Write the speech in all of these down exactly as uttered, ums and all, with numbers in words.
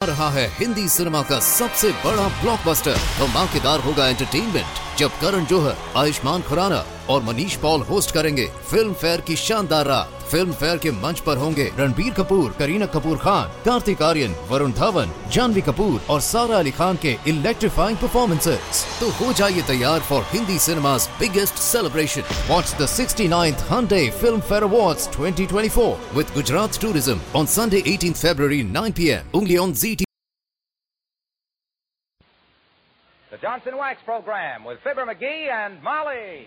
रहा है हिंदी सिनेमा का सबसे बड़ा ब्लॉकबस्टर। धमाकेदार होगा एंटरटेनमेंट जब करण जौहर, आयुष्मान खुराना और मनीष पॉल होस्ट करेंगे फिल्म फेयर की शानदार रात। फिल्म फेयर के मंच पर होंगे रणबीर कपूर, करीना कपूर खान, कार्तिक आर्यन, वरुण धवन, जानवी कपूर और सारा अली खान के इलेक्ट्रीफाइंग परफॉर्मेंसेस। तो हो जाइए तैयार for Hindi cinema's biggest celebration. Watch the sixty-ninth Hyundai Film Fair Awards twenty twenty-four with Gujarat Tourism on Sunday eighteenth February nine p m only on Z T V. The Johnson Wax Program with Fibber McGee and Molly.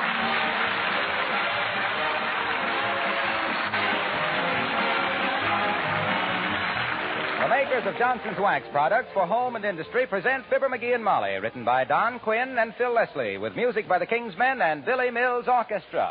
The makers of Johnson's Wax products for home and industry present Fibber McGee and Molly, written by Don Quinn and Phil Leslie, with music by the Kingsmen and Billy Mills Orchestra.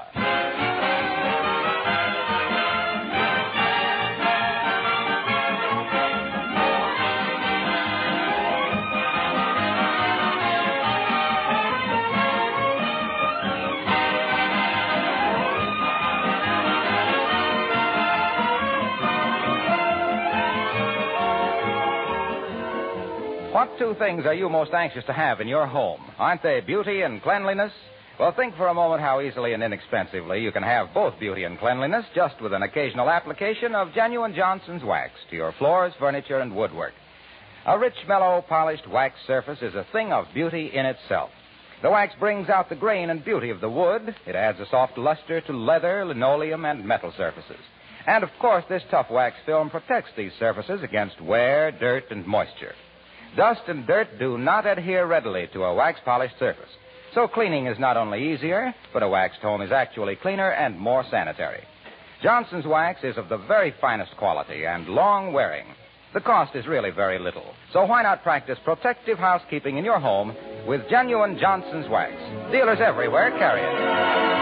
What two things are you most anxious to have in your home? Aren't they beauty and cleanliness? Well, think for a moment how easily and inexpensively you can have both beauty and cleanliness just with an occasional application of genuine Johnson's Wax to your floors, furniture, and woodwork. A rich, mellow, polished wax surface is a thing of beauty in itself. The wax brings out the grain and beauty of the wood. It adds a soft luster to leather, linoleum, and metal surfaces. And, of course, this tough wax film protects these surfaces against wear, dirt, and moisture. Dust and dirt do not adhere readily to a wax-polished surface. So cleaning is not only easier, but a waxed home is actually cleaner and more sanitary. Johnson's Wax is of the very finest quality and long-wearing. The cost is really very little. So why not practice protective housekeeping in your home with genuine Johnson's Wax? Dealers everywhere carry it.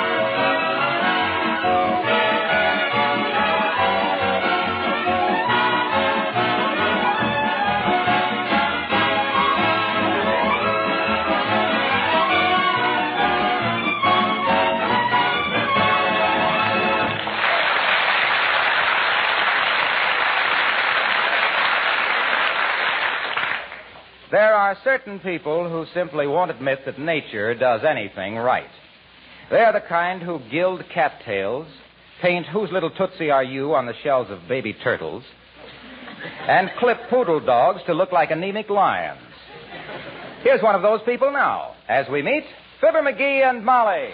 There are certain people who simply won't admit that nature does anything right. They are the kind who gild cattails, paint Whose Little Tootsie Are You on the shells of baby turtles, and clip poodle dogs to look like anemic lions. Here's one of those people now, as we meet Fibber McGee and Molly.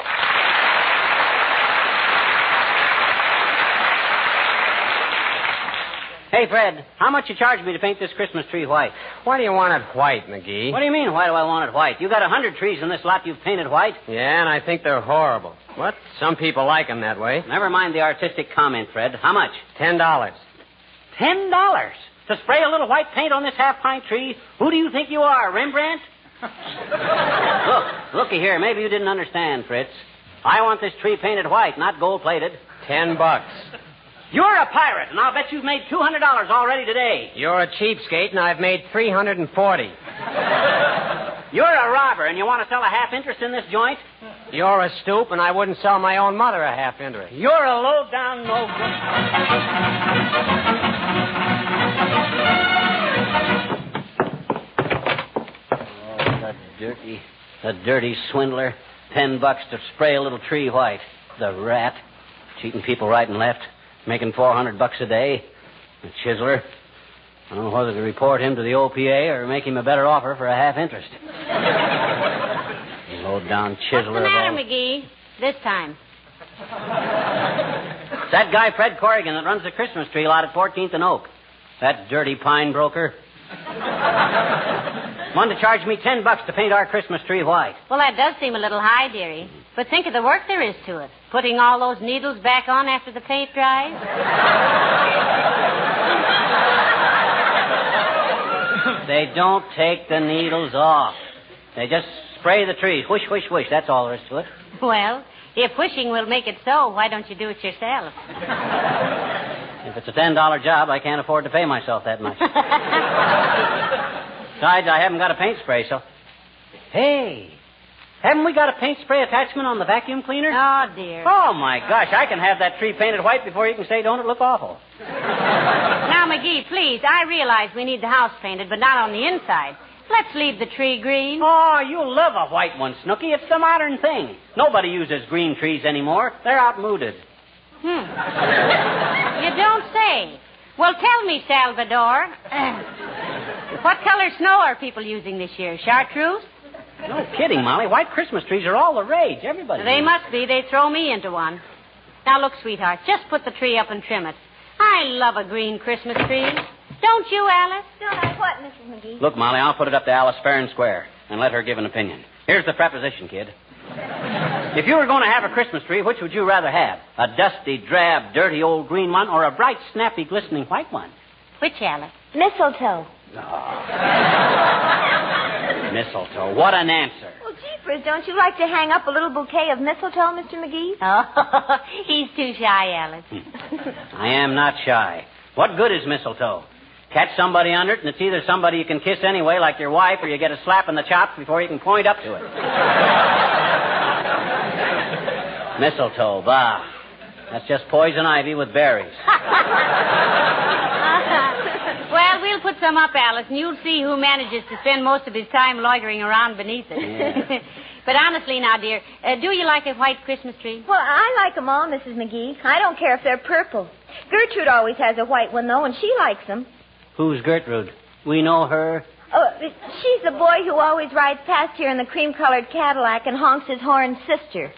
Hey, Fred, how much you charge me to paint this Christmas tree white? Why do you want it white, McGee? What do you mean, why do I want it white? You got a hundred trees in this lot you've painted white. Yeah, and I think they're horrible. What? Some people like them that way. Never mind the artistic comment, Fred. How much? Ten dollars. Ten dollars? To spray a little white paint on this half-pint tree? Who do you think you are, Rembrandt? Look, looky here. Maybe you didn't understand, Fritz. I want this tree painted white, not gold-plated. Ten bucks. You're a pirate, and I'll bet you've made two hundred dollars already today. You're a cheapskate, and I've made three hundred forty. You're a robber, and you want to sell a half interest in this joint? You're a stoop, and I wouldn't sell my own mother a half interest. You're a low-down, no-good... Oh, the dirty, the dirty swindler. Ten bucks to spray a little tree white. The rat. Cheating people right and left. Making four hundred bucks a day. The chiseler. I don't know whether to report him to the O P A or make him a better offer for a half interest. Low-down chiseler. What's the matter, of all... McGee? This time. It's that guy, Fred Corrigan, that runs the Christmas tree lot at fourteenth and Oak. That dirty pine broker. Wanted to charge me ten bucks to paint our Christmas tree white. Well, that does seem a little high, dearie. But think of the work there is to it. Putting all those needles back on after the paint dries. They don't take the needles off. They just spray the trees. Whoosh, whoosh, whoosh. That's all there is to it. Well, if wishing will make it so, why don't you do it yourself? If it's a ten dollar job, I can't afford to pay myself that much. Besides, I haven't got a paint spray, so... Hey, haven't we got a paint spray attachment on the vacuum cleaner? Oh, dear. Oh, my gosh, I can have that tree painted white before you can say, don't it look awful? Now, McGee, McGee, please. I realize we need the house painted, but not on the inside. Let's leave the tree green. Oh, you'll love a white one, Snooky. It's the modern thing. Nobody uses green trees anymore. They're outmoded. Hmm. You don't say. Well, tell me, Salvador. Uh, what color snow are people using this year? Chartreuse? No kidding, Molly. White Christmas trees are all the rage. Everybody. They uses. must be. They throw me into one. Now, look, sweetheart, just put the tree up and trim it. I love a green Christmas tree. Don't you, Alice? Don't I what, Missus McGee? Look, Molly, I'll put it up to Alice fair and square and let her give an opinion. Here's the preposition, kid. If you were going to have a Christmas tree, which would you rather have? A dusty, drab, dirty old green one or a bright, snappy, glistening white one? Which, Alice? Mistletoe. Mistletoe. What an answer. Well, jeepers, don't you like to hang up a little bouquet of mistletoe, Mister McGee? Oh, he's too shy, Alice. I am not shy. What good is mistletoe? Catch somebody under it, and it's either somebody you can kiss anyway, like your wife, or you get a slap in the chops before you can point up to it. Mistletoe, bah. That's just poison ivy with berries. Well, we'll put some up, Alice, and you'll see who manages to spend most of his time loitering around beneath it. Yeah. But honestly now, dear, uh, do you like a white Christmas tree? Well, I like them all, Missus McGee. I don't care if they're purple. Gertrude always has a white one, though, and she likes them. Who's Gertrude? We know her. Oh, she's the boy who always rides past here in the cream-colored Cadillac and honks his horn, sister.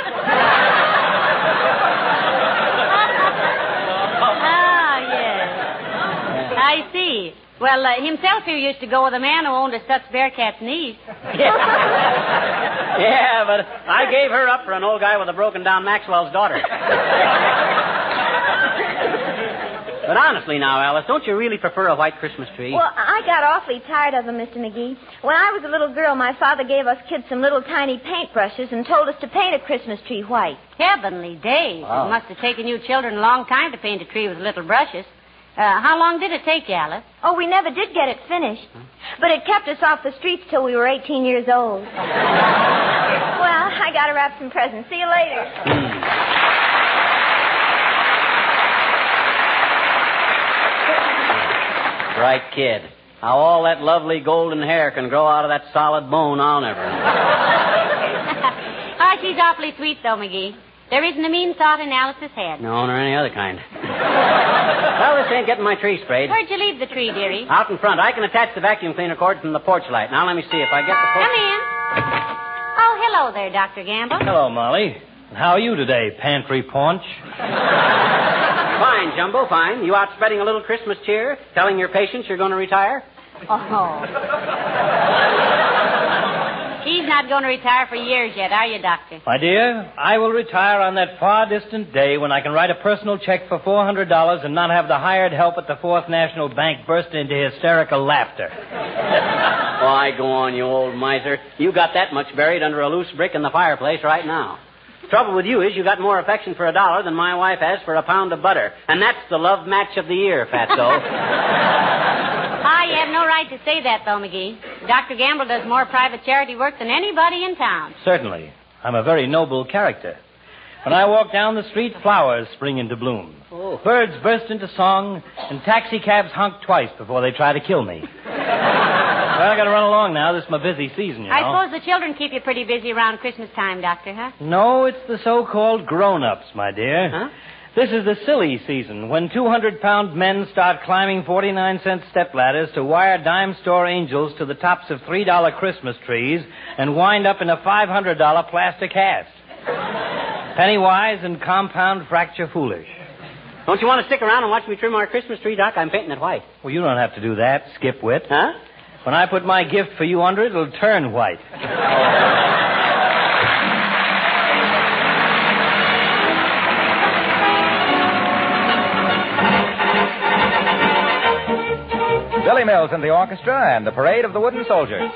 Ah, yes. I see. Well, uh, himself here used to go with a man who owned a Stutz Bearcat's niece. Yeah, but I gave her up for an old guy with a broken-down Maxwell's daughter. But honestly now, Alice, don't you really prefer a white Christmas tree? Well, I got awfully tired of them, Mister McGee. When I was a little girl, my father gave us kids some little tiny paintbrushes and told us to paint a Christmas tree white. Heavenly days. Wow. It must have taken you children a long time to paint a tree with little brushes. Uh, how long did it take you, Alice? Oh, we never did get it finished. But it kept us off the streets till we were eighteen years old. Well, I got to wrap some presents. See you later. Bright kid. How all that lovely golden hair can grow out of that solid bone, I'll never know. Oh, she's awfully sweet, though, McGee. There isn't a mean thought in Alice's head. No, nor any other kind. Well, this ain't getting my tree sprayed. Where'd you leave the tree, dearie? Out in front. I can attach the vacuum cleaner cord from the porch light. Now, let me see if I get the porch... Come in. Oh, hello there, Doctor Gamble. Hello, Molly. How are you today, pantry paunch? Fine, Jumbo, fine. You out spreading a little Christmas cheer, telling your patients you're going to retire? Oh. He's not going to retire for years yet, are you, Doctor? My dear, I will retire on that far distant day when I can write a personal check for four hundred dollars and not have the hired help at the Fourth National Bank burst into hysterical laughter. Why, go on, you old miser. You got that much buried under a loose brick in the fireplace right now. Trouble with you is you got more affection for a dollar than my wife has for a pound of butter. And that's the love match of the year, Fatso. Ah, you have no right to say that, though, McGee. Doctor Gamble does more private charity work than anybody in town. Certainly. I'm a very noble character. When I walk down the street, flowers spring into bloom. Oh. Birds burst into song, and taxicabs honk twice before they try to kill me. Well, I got to run along now. This is my busy season, you know. I suppose the children keep you pretty busy around Christmas time, Doctor, huh? No, it's the so-called grown-ups, my dear. Huh? This is the silly season, when two hundred pound men start climbing forty-nine cent stepladders to wire dime store angels to the tops of three dollar Christmas trees and wind up in a five hundred dollar plastic hat. Penny-wise and compound fracture foolish. Don't you want to stick around and watch me trim our Christmas tree, Doc? I'm painting it white. Well, you don't have to do that, skipwit. Huh? When I put my gift for you under it, it'll turn white. Billy Mills in the orchestra and the Parade of the Wooden Soldiers.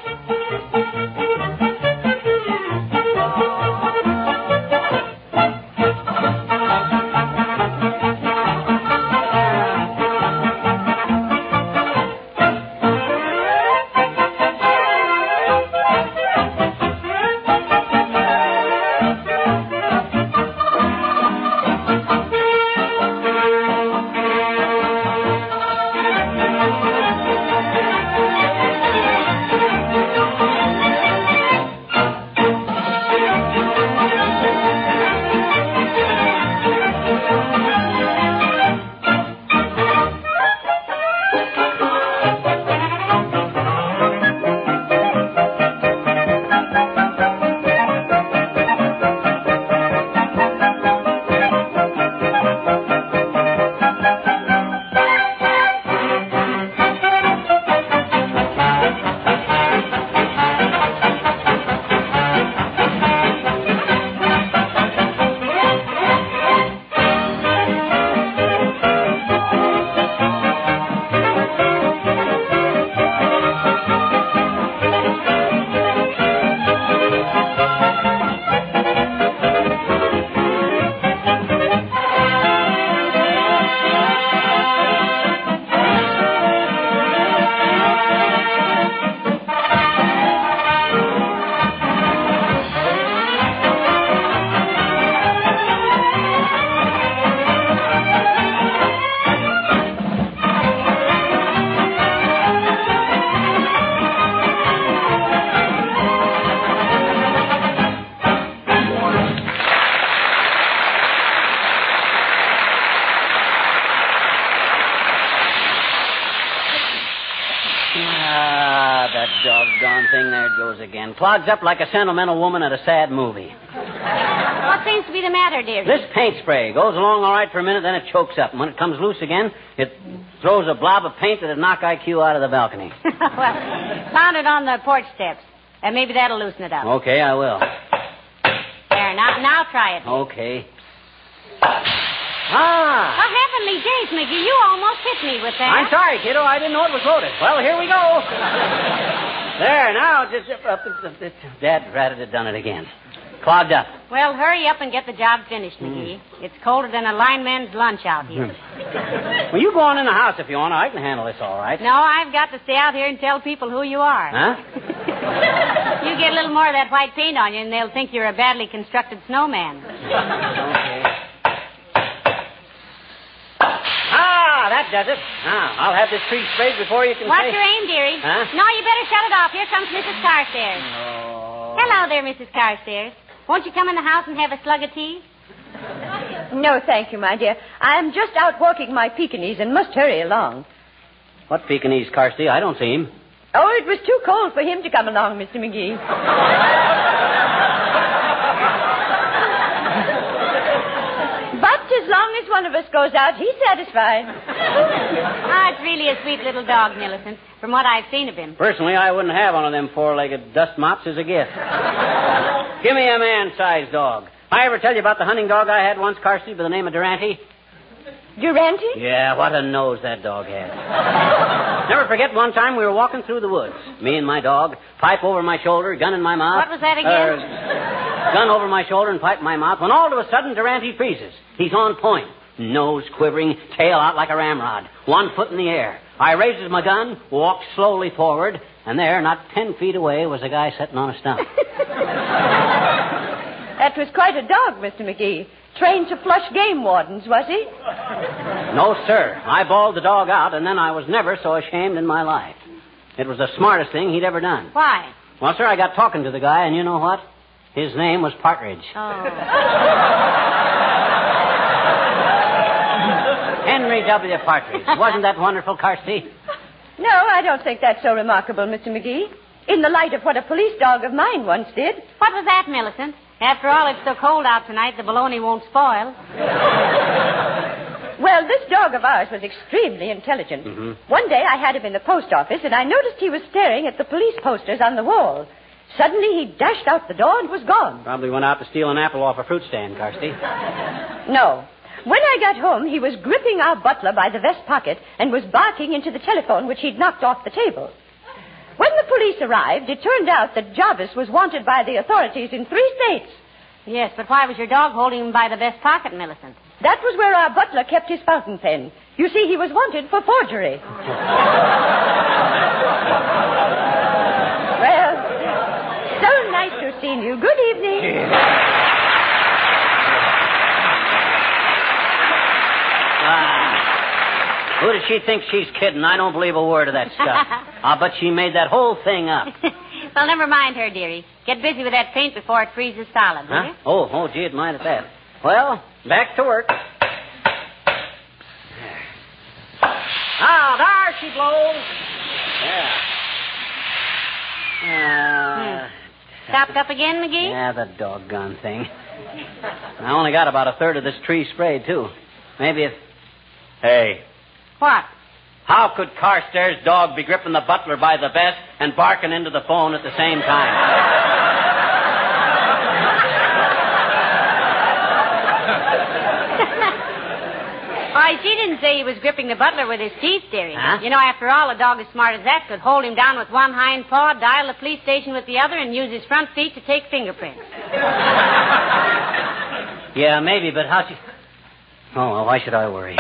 Ah, that doggone thing. There it goes again. Clogs up like a sentimental woman at a sad movie. What seems to be the matter, dear? This paint spray goes along all right for a minute, then it chokes up. And when it comes loose again, it throws a blob of paint that'd knock I Q out of the balcony. Well, found it on the porch steps. And maybe that'll loosen it up. Okay, I will. There, now, now try it. Okay. Ah! Oh, heavenly days, McGee, you almost hit me with that. I'm sorry, kiddo. I didn't know it was loaded. Well, here we go. There, now, just... Uh, uh, Dad ratted had done it again. Clogged up. Well, hurry up and get the job finished, McGee. Mm. It's colder than a lineman's lunch out here. Well, you go on in the house if you want. I can handle this all right. No, I've got to stay out here and tell people who you are. Huh? You get a little more of that white paint on you, and they'll think you're a badly constructed snowman. Okay. Ah, that does it. Now, I'll have this tree sprayed before you can What's say... your aim, dearie? Huh? No, you better shut it off. Here comes Missus Carstairs. Oh. Hello there, Missus Carstairs. Won't you come in the house and have a slug of tea? No, thank you, my dear. I'm just out walking my Pekingese and must hurry along. What Pekingese, Carsty? I don't see him. Oh, it was too cold for him to come along, Mister McGee. But as long as one of us goes out, he's satisfied. Ah, it's really a sweet little dog, Millicent, from what I've seen of him. Personally, I wouldn't have one of them four-legged dust mops as a gift. Give me a man-sized dog. I ever tell you about the hunting dog I had once, Carsty, by the name of Durante? Durante? Yeah, what a nose that dog had. Never forget one time we were walking through the woods. Me and my dog, pipe over my shoulder, gun in my mouth. What was that again? Uh, gun over my shoulder and pipe in my mouth, when all of a sudden Durante freezes. He's on point. Nose quivering, tail out like a ramrod. One foot in the air. I raises my gun, walked slowly forward, and there, not ten feet away, was a guy sitting on a stump. That was quite a dog, Mister McGee. Trained to flush game wardens, was he? No, sir. I bawled the dog out, and then I was never so ashamed in my life. It was the smartest thing he'd ever done. Why? Well, sir, I got talking to the guy, and you know what? His name was Partridge. Oh. Henry W. Partridge. Wasn't that wonderful, Carsty? No, I don't think that's so remarkable, Mister McGee. In the light of what a police dog of mine once did. What was that, Millicent? After all, it's so cold out tonight, the bologna won't spoil. Well, this dog of ours was extremely intelligent. Mm-hmm. One day I had him in the post office, and I noticed he was staring at the police posters on the wall. Suddenly, he dashed out the door and was gone. Probably went out to steal an apple off a fruit stand, Carsty. No. When I got home, he was gripping our butler by the vest pocket and was barking into the telephone, which he'd knocked off the table. When the police arrived, it turned out that Jarvis was wanted by the authorities in three states. Yes, but why was your dog holding him by the vest pocket, Millicent? That was where our butler kept his fountain pen. You see, he was wanted for forgery. Well, so nice to have seen you. Good evening. Ah, who does she think she's kidding? I don't believe a word of that stuff. I'll bet she made that whole thing up. Well, never mind her, dearie. Get busy with that paint before it freezes solid, will Huh? you? Oh, oh, gee, it might at that. Well, back to work. Ah, there she blows. Yeah. Uh, hmm. Stopped up again, McGee? Yeah, the doggone thing. I only got about a third of this tree sprayed, too. Maybe if... Hey. What? How could Carstairs' dog be gripping the butler by the vest and barking into the phone at the same time? Why, she didn't say he was gripping the butler with his teeth, dearie. Huh? You know, after all, a dog as smart as that could hold him down with one hind paw, dial the police station with the other, and use his front feet to take fingerprints. Yeah, maybe, but how she... Oh, well, why should I worry?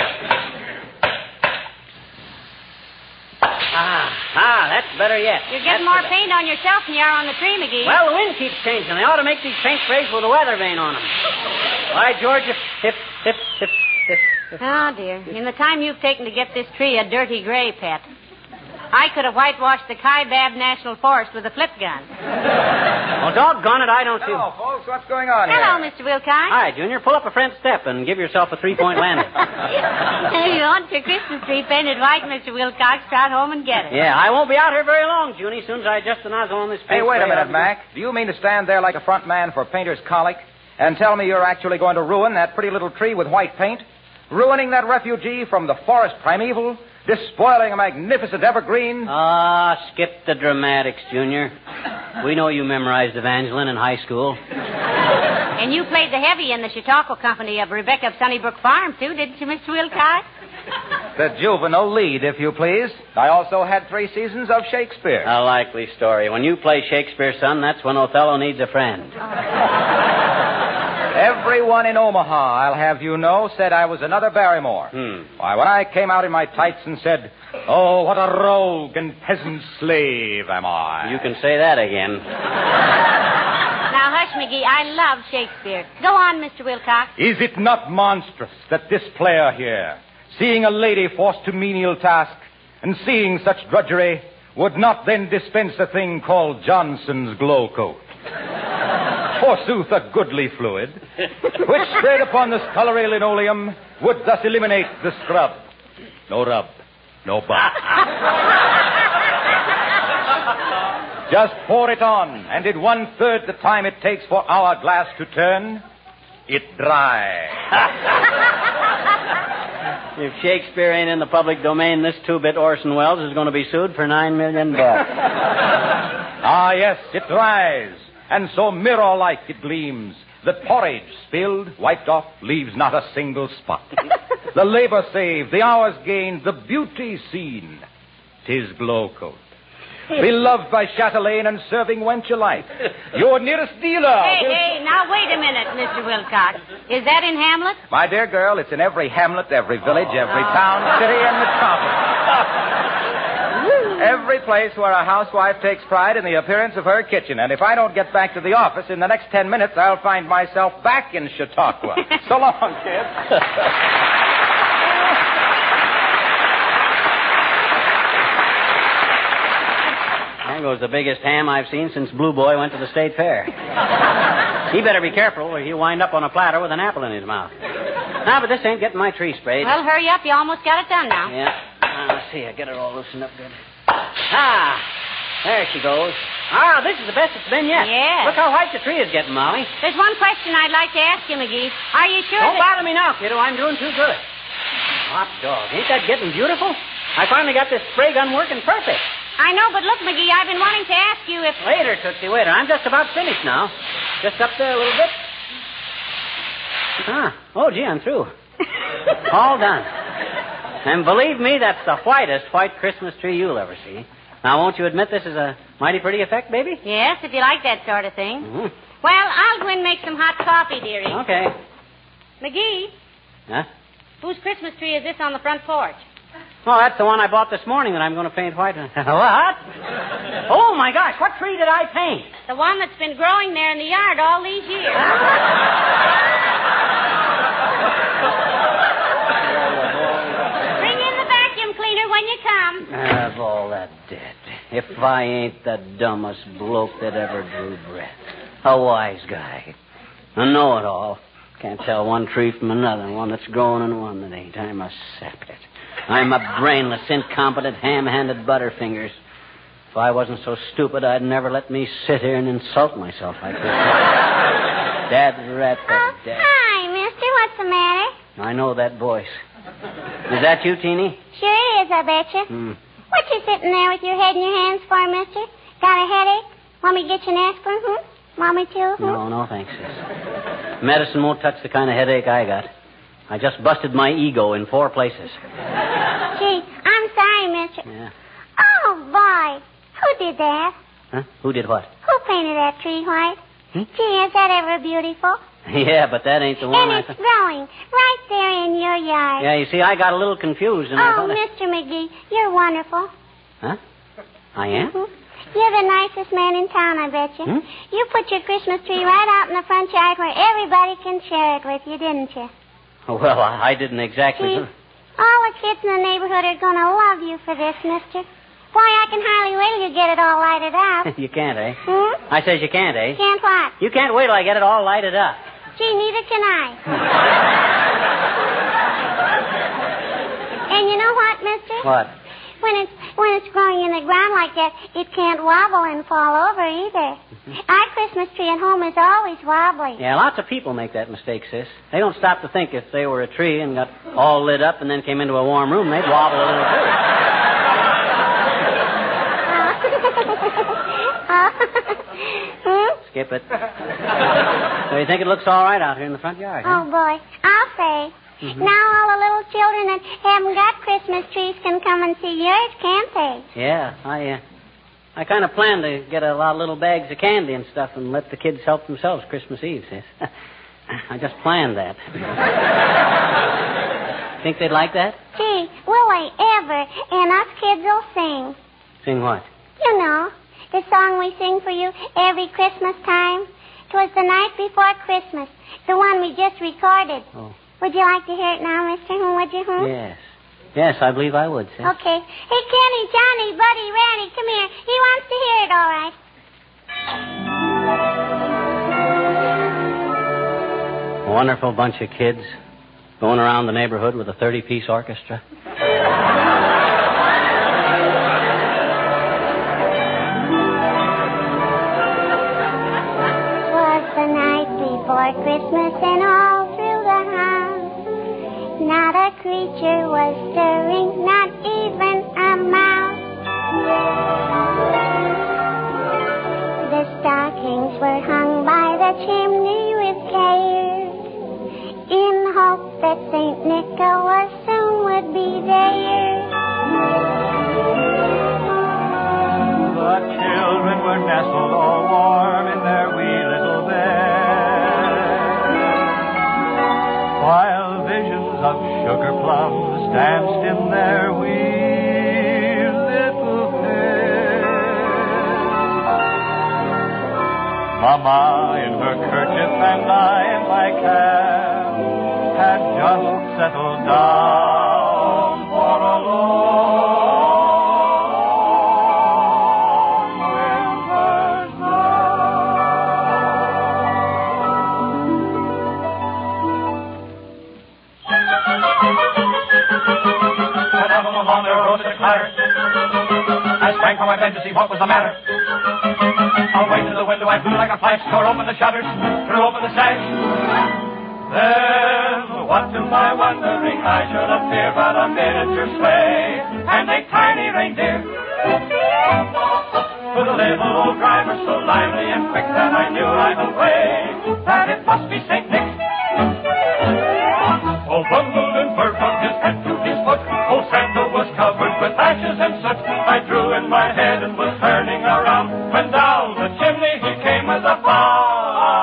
Ah, ah, that's better yet. You're getting That's more better. paint on yourself than you are on the tree, McGee. Well, the wind keeps changing. They ought to make these paint sprays with a weather vane on them. Why, George, if, if, if, if, if, if. Oh, dear. In the time you've taken to get this tree a dirty gray, pet. I could have whitewashed the Kaibab National Forest with a flip gun. Well, doggone it, I don't see... Hello, folks. What's going on Hello, here? Mister Wilcox. Hi, Junior. Pull up a front step and give yourself a three-point landing. If you want your Christmas tree painted white, Mister Wilcox, trot home and get it. Yeah, I won't be out here very long, Junie. As soon as I adjust the nozzle on this Hey, paint wait a spray, minute, I'll- Mac. Do you mean to stand there like a front man for Painter's Colic and tell me you're actually going to ruin that pretty little tree with white paint? Ruining that refugee from the forest primeval? Despoiling a magnificent evergreen? Ah, skip the dramatics, Junior. We know you memorized Evangeline in high school. And you played the heavy in the Chautauqua Company of Rebecca of Sunnybrook Farm, too, didn't you, Mister Wilcox? The juvenile lead, if you please. I also had three seasons of Shakespeare. A likely story. When you play Shakespeare, son, that's when Othello needs a friend. Everyone in Omaha, I'll have you know, said I was another Barrymore. Hmm. Why, when I came out in my tights and said, "Oh, what a rogue and peasant slave am I." You can say that again. Now, hush, McGee. I love Shakespeare. Go on, Mister Wilcox. Is it not monstrous that this player here, seeing a lady forced to menial task and seeing such drudgery, would not then dispense a thing called Johnson's glow coat? Forsooth, a goodly fluid, which sprayed upon the scullery linoleum would thus eliminate the scrub. No rub, no bump. Just pour it on, and in one-third the time it takes for our glass to turn, it dries. If Shakespeare ain't in the public domain, this two-bit Orson Welles is going to be sued for nine million bucks. Ah, yes, it dries, and so mirror-like it gleams. The porridge spilled, wiped off, leaves not a single spot. The labor saved, the hours gained, the beauty seen. 'Tis glow coat. Beloved by chatelaine and serving wench alike. Your nearest dealer. Hey, will- hey, now wait a minute, Mister Wilcox. Is that in Hamlet? My dear girl, it's in every hamlet, every village, every town, city, and metropolis. Every place where a housewife takes pride in the appearance of her kitchen. And if I don't get back to the office in the next ten minutes, I'll find myself back in Chautauqua. So long, kid. There goes the biggest ham I've seen since Blue Boy went to the state fair. He better be careful or he'll wind up on a platter with an apple in his mouth. Now, but this ain't getting my tree sprayed. Well, hurry up. You almost got it done now. Yeah. Uh, let's see. I get her all loosened up good. Ah, there she goes. Ah, this is the best it's been yet. Yeah. Look how white the tree is getting, Molly. There's one question I'd like to ask you, McGee. Are you sure Don't that... bother me now, kiddo. I'm doing too good. Hot dog. Ain't that getting beautiful? I finally got this spray gun working perfect. I know, but look, McGee, I've been wanting to ask you if... Waiter, Tootsie, waiter. I'm just about finished now. Just up there a little bit. Ah. Oh, gee, I'm through. All done. And believe me, that's the whitest white Christmas tree you'll ever see. Now, won't you admit this is a mighty pretty effect, baby? Yes, if you like that sort of thing. Mm-hmm. Well, I'll go and make some hot coffee, dearie. Okay. McGee, Huh? whose Christmas tree is this on the front porch? Oh, that's the one I bought this morning that I'm going to paint white. What? Oh, my gosh. What tree did I paint? The one that's been growing there in the yard all these years. Bring in the vacuum cleaner when you come. Of all that dead. If I ain't the dumbest bloke that ever drew breath. A wise guy. A know-it-all. Can't tell one tree from another, one that's growing and one that ain't. I'm a sapid. I'm a brainless, incompetent, ham-handed butterfingers. If I wasn't so stupid, I'd never let me sit here and insult myself like this. Dad rat the Oh, dad. hi, mister. What's the matter? I know that voice. Is that you, Teeny? Sure is, I betcha. Hmm. What you sitting there with your head in your hands for, mister? Got a headache? Want me to get you an aspirin, hmm? Want me to, hmm? No, no, thanks, sis. Medicine won't touch the kind of headache I got. I just busted my ego in four places. Gee, I'm sorry, mister. Yeah. Oh, boy. Who did that? Huh? Who did what? Who painted that tree white? Hmm? Gee, is that ever beautiful? Yeah, but that ain't the one And I it's thought. growing right there in your yard. Yeah, you see, I got a little confused and I Oh, thought... I- Mister McGee, you're wonderful. Huh? I am? Hmm? You're the nicest man in town, I bet you. Hmm? You put your Christmas tree right out in the front yard where everybody can share it with you, didn't you? Well, I, I didn't exactly... See, all the kids in the neighborhood are going to love you for this, mister. Boy, I can hardly wait till you get it all lighted up. You can't, eh? Hmm? I says you can't, eh? Can't what? You can't wait till I get it all lighted up. Gee, neither can I. And you know what, mister? What? When it's when it's growing in the ground like that, it can't wobble and fall over either. Our Christmas tree at home is always wobbly. Yeah, lots of people make that mistake, sis. They don't stop to think if they were a tree and got all lit up and then came into a warm room, they'd wobble a little too. Hmm? Skip it. So you think it looks all right out here in the front yard, huh? Oh, boy. I'll say. Mm-hmm. Now all the little children that haven't got Christmas trees can come and see yours, can't they? Yeah, I, uh, I kind of planned to get a lot of little bags of candy and stuff and let the kids help themselves Christmas Eve, sis. I just planned that. Think they'd like that? Gee, will they ever? And us kids will sing. Sing what? You know, the song we sing for you every Christmas time. 'Twas the night before Christmas, the one we just recorded. Oh. Would you like to hear it now, mister? Hmm, would you? Hmm? Yes. Yes, I believe I would, sis. Okay. Hey, Kenny, Johnny, Buddy, Randy, come here. He wants to hear it, all right. A wonderful bunch of kids going around the neighborhood with a thirty-piece orchestra. Twas the night before Christmas and all through the house not a creature was stirring, not even a mouse. The stockings were hung by the chimney with care, in hope that Saint Nicholas soon would be there. The children were nestled all warm in their wee little beds, while visions of sugar plums danced in their wee little heads. Mama in her kerchief and I in my cap had just settled down for a long winter's night. And out on the lawn there rose a clatter. I sprang from my bed to see what was the matter. Away to the window I flew like a flash, tore open the shutters, threw open the sash. Then, what to my wondering eye should appear but a miniature sleigh and a tiny reindeer with a little old driver so lively and quick that I knew right away that it must be Saint Nick. All bundled in fur from his head to his foot, old Santa was covered with ashes and soot. I drew in my head and was turning around when down the chimney he came with a bow.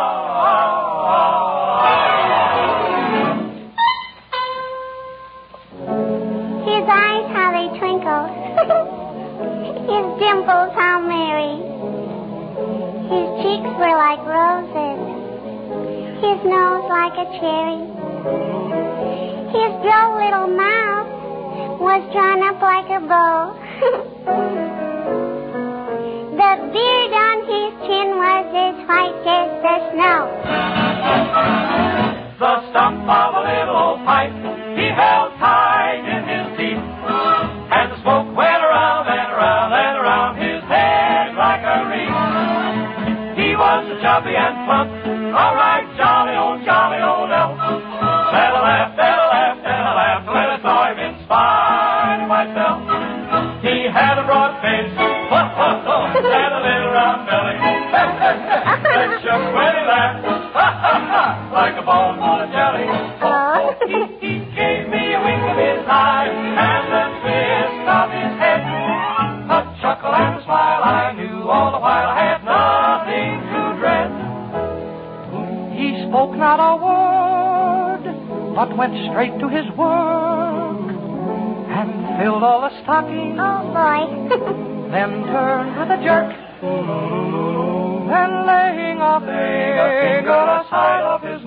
His eyes, how they twinkled. His dimples, how merry. His cheeks were like roses. His nose like a cherry. His droll little mouth was drawn up like a bow. The beard on his chin was as white as the snow. The stump of a little old pipe he held tight in his teeth, and the smoke went around and around and around his head like a wreath. He was a chubby and plump, all right, jolly old, jolly old elf. Then I laughed, then I laughed, then I laughed when I saw him in spite of myself. He had a broad face, ho, ho, ho, and a little round belly. That shook when he laughed, ha, ha, ha, like a bowl full of jelly. Oh, he, he gave me a wink of his eye and a twist of his head. A chuckle and a smile I knew all the while I had nothing to dread. He spoke not a word, but went straight to his work and filled all the stockings. Oh, boy. Then turned with a jerk, and laying a finger aside of his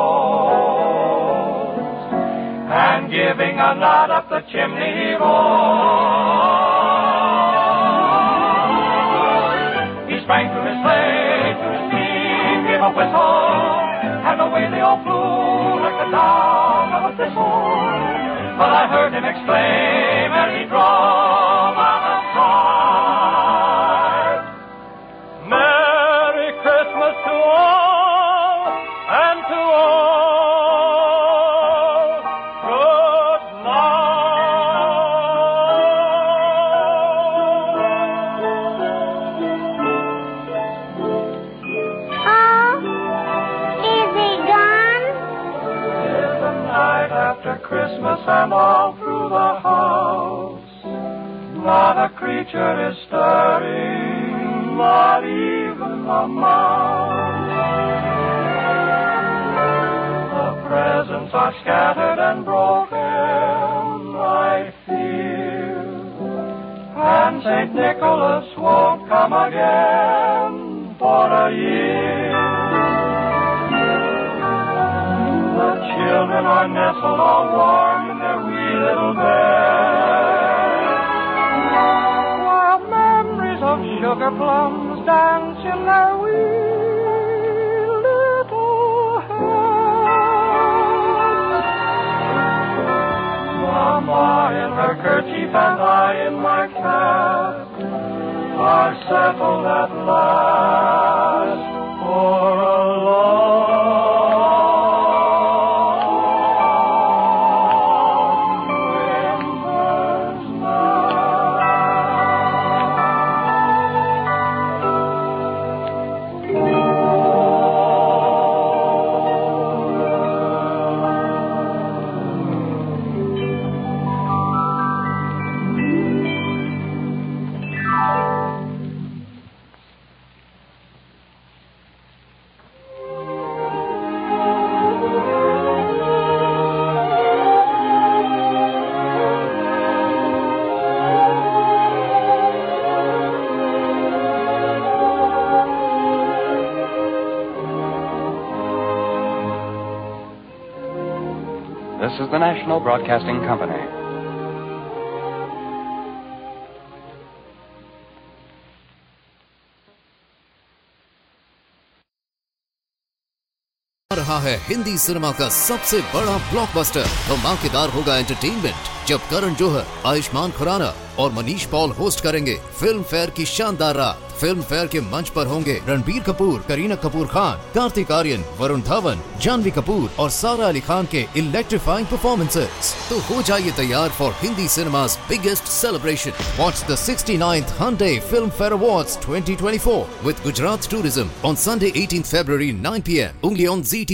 nose, and giving a nod up the chimney he rolled. heard him exclaim as he drove on the side. Merry Christmas to all, and to all, good after Christmas and all through the house, not a creature is stirring, not even a mouse. The presents are scattered and broken, I fear, and Saint Nicholas won't come again for a year. Children are nestled all warm in their wee little beds, while memories of sugar plums dance in their wee little heads. Mama in her kerchief and I in my cap are settled at last for a long This is the National Broadcasting Company. रहा है Hindi cinema का सबसे बड़ा blockbuster. धमाकेदार होगा entertainment जब करण जौहर, आयुष्मान खुराना और Manish Paul host करेंगे फिल्म फेयर की शानदार रात। फिल्म फेयर के मंच पर होंगे रणबीर कपूर, करीना कपूर खान, कार्तिक आर्यन, वरुण धवन, जानवी कपूर और सारा अली खान के इलेक्ट्रीफाइंग परफॉर्मेंसेस। तो हो जाइए तैयार for Hindi cinema's biggest celebration. Watch the sixty-ninth Hyundai Film Fair Awards twenty twenty-four with Gujarat Tourism on Sunday eighteenth February nine p m only on Z T V.